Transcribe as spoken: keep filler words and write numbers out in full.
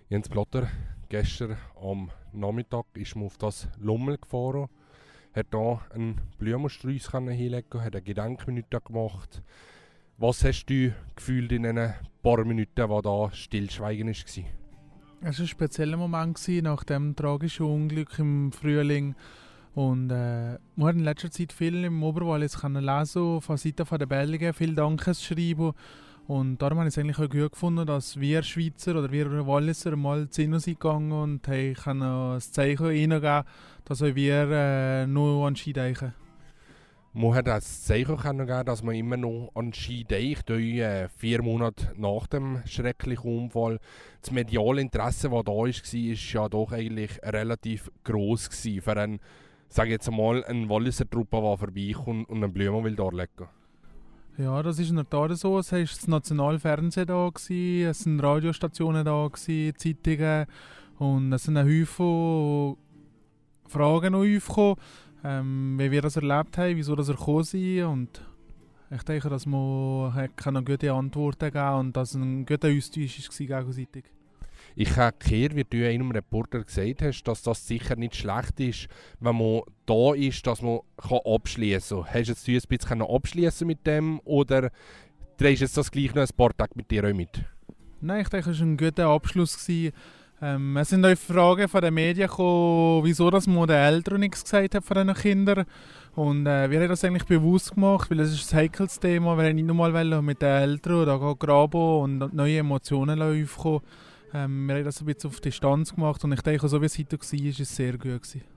Jens Blatter, gestern am Nachmittag ist man auf das Lummel gefahren, hat hier einen Blumenstrauss hinlegen, hat eine Gedenkminute gemacht. Was hast du gefühlt in den paar Minuten, wo da Stillschweigen war? Es war ein spezieller Moment nach dem tragischen Unglück im Frühling. Und äh, man hat in letzter Zeit viel im Oberwallis lesen von Seiten der Belgier, viel Dankesschreiben. Und darum habe ich es eigentlich auch gut gefunden, dass wir Schweizer oder wir Walliser mal zu ihnen sind gegangen und hey, ich ein Zeichen ihnen geben, dass auch wir äh, noch an Ski denken. Man hat das Zeichen geben, dass man immer noch an Ski denkt. Äh, vier Monate nach dem schrecklichen Unfall. Das mediale Interesse, das da war, war ja doch eigentlich relativ gross gewesen für einen, sage jetzt einmal, eine Walliser Truppe, die vorbeikommt und einen Blumen will darlegen. Ja, das ist in der Tat so. Es war das Nationalfernsehen da, gewesen, es waren Radiostationen da, gewesen, Zeitungen und es sind ein Haufen Fragen aufgekommen, ähm, wie wir das erlebt haben, wieso das gekommen sind. Und ich denke, dass man eine gute Antworten geben und dass es ein guter Austausch war gegenseitig. Ich habe gehört, wie du einem Reporter gesagt hast, dass das sicher nicht schlecht ist, wenn man da ist, dass man abschließen kann. Hast du jetzt ein bisschen abschließen mit dem oder drehst du jetzt das gleich noch ein paar Tage mit dir auch mit? Nein, ich denke, es war ein guter Abschluss. Ähm, es sind auch Fragen von den Medien gekommen, wieso dass man den Eltern nichts gesagt hat von diesen Kindern. Und äh, wir haben das eigentlich bewusst gemacht, weil es ist ein heikles Thema. Wir haben nicht nochmal mit den Eltern da graben und neue Emotionen aufkommen. Ähm, wir haben das ein bisschen auf Distanz gemacht und ich denke, so wie es heute war, war es sehr gut gewesen.